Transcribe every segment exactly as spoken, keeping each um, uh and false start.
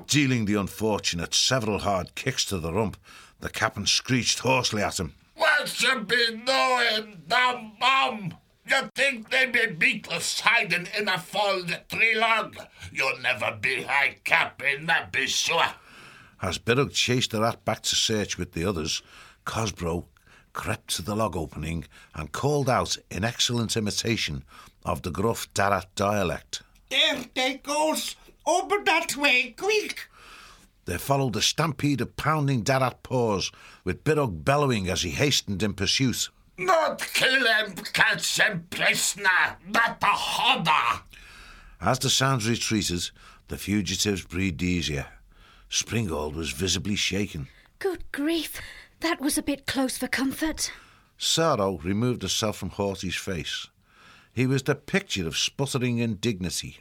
Dealing the unfortunate several hard kicks to the rump, the captain screeched hoarsely at him. What you be doing, dumb bum? You think they be beatless hiding in a folded tree log? You'll never be high captain, that be sure. As Birrug chased the rat back to search with the others, Cosbro crept to the log opening and called out in excellent imitation of the gruff Darrat dialect. There they goes! Over that way, quick! There followed a stampede of pounding Darrat paws, with Birrug bellowing as he hastened in pursuit. Not kill him, catch him prisoner, not a hodder! As the sounds retreated, the fugitives breathed easier. Springald was visibly shaken. Good grief, that was a bit close for comfort. Sorrow removed herself from Horty's face. He was the picture of sputtering indignity.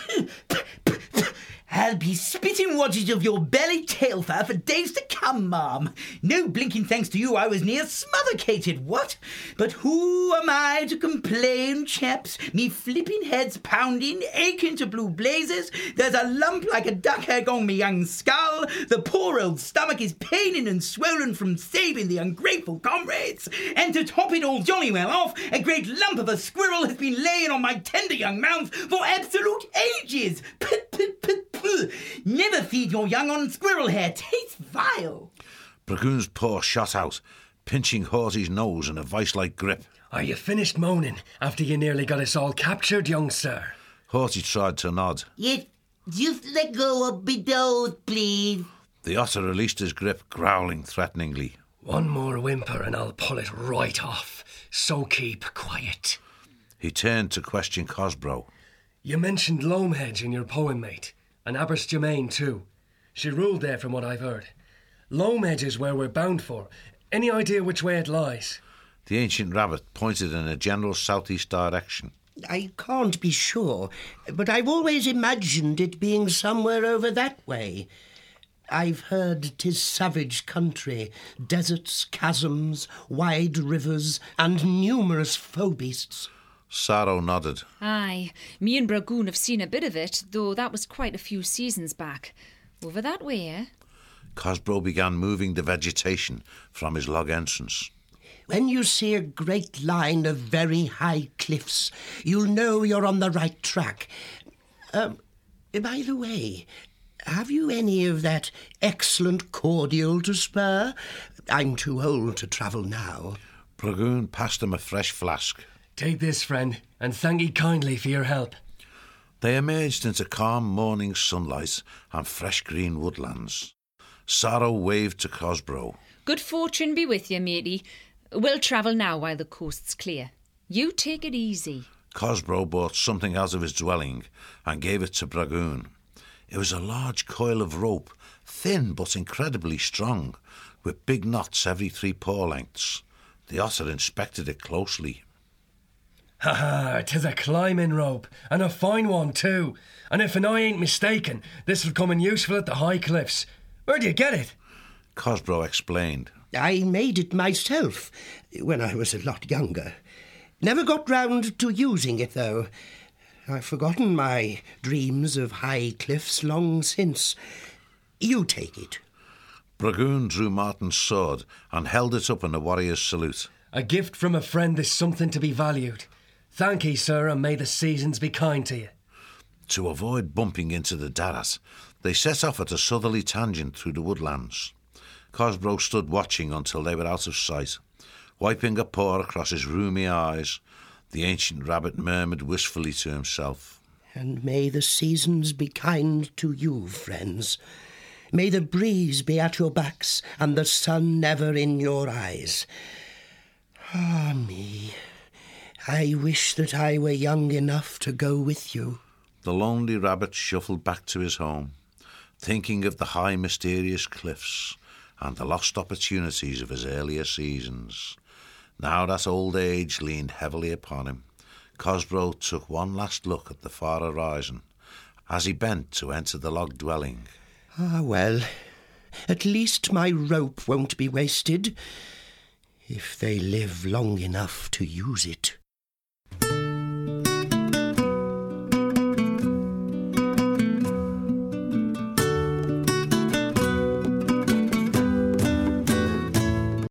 I'll be spitting waters of your belly tail fur for days to come, ma'am. No blinking thanks to you, I was near smothercated, what? But who am I to complain, chaps? Me flipping head's pounding, aching to blue blazes. There's a lump like a duck egg on me young skull. The poor old stomach is paining and swollen from saving the ungrateful comrades. And to top it all jolly well off, a great lump of a squirrel has been laying on my tender young mouth for absolute ages. Pit, pit, pit, pit. Never feed your young on squirrel hair. Tastes vile. Bragoon's paw shot out, pinching Horty's nose in a vice-like grip. Are you finished moaning after you nearly got us all captured, young sir? Horty tried to nod. Yes, just let go of me nose, please. The otter released his grip, growling threateningly. One more whimper and I'll pull it right off. So keep quiet. He turned to question Cosbro. You mentioned Lomehedge in your poem, mate. And Aberstgermain too. She ruled there from what I've heard. Lomehedge is where we're bound for. Any idea which way it lies? The ancient rabbit pointed in a general southeast direction. I can't be sure, but I've always imagined it being somewhere over that way. I've heard 'tis savage country, deserts, chasms, wide rivers, and numerous foe beasts. Sorrow nodded. Aye, me and Bragoon have seen a bit of it, though that was quite a few seasons back. Over that way, eh? Cosbro began moving the vegetation from his log entrance. When you see a great line of very high cliffs, you'll know you're on the right track. Um, by the way, have you any of that excellent cordial to spare? I'm too old to travel now. Bragoon passed him a fresh flask. Take this, friend, and thank ye kindly for your help. They emerged into calm morning sunlight and fresh green woodlands. Sorrow waved to Cosbro. Good fortune be with you, matey. We'll travel now while the coast's clear. You take it easy. Cosbro brought something out of his dwelling and gave it to Bragoon. It was a large coil of rope, thin but incredibly strong, with big knots every three paw lengths. The otter inspected it closely. Ha ha, 'tis a climbing rope, and a fine one too. And if an eye ain't mistaken, this'll come in useful at the high cliffs. Where'd you get it? Cosbro explained. I made it myself when I was a lot younger. Never got round to using it, though. I've forgotten my dreams of high cliffs long since. You take it. Bragoon drew Martin's sword and held it up in a warrior's salute. A gift from a friend is something to be valued. Thank ye, sir, and may the seasons be kind to you. To avoid bumping into the Darrat, they set off at a southerly tangent through the woodlands. Cosbro stood watching until they were out of sight. Wiping a paw across his rheumy eyes, the ancient rabbit murmured wistfully to himself. And may the seasons be kind to you, friends. May the breeze be at your backs and the sun never in your eyes. Ah, me. I wish that I were young enough to go with you. The lonely rabbit shuffled back to his home, thinking of the high mysterious cliffs and the lost opportunities of his earlier seasons. Now that old age leaned heavily upon him, Cosbro took one last look at the far horizon as he bent to enter the log dwelling. Ah, well, at least my rope won't be wasted, if they live long enough to use it.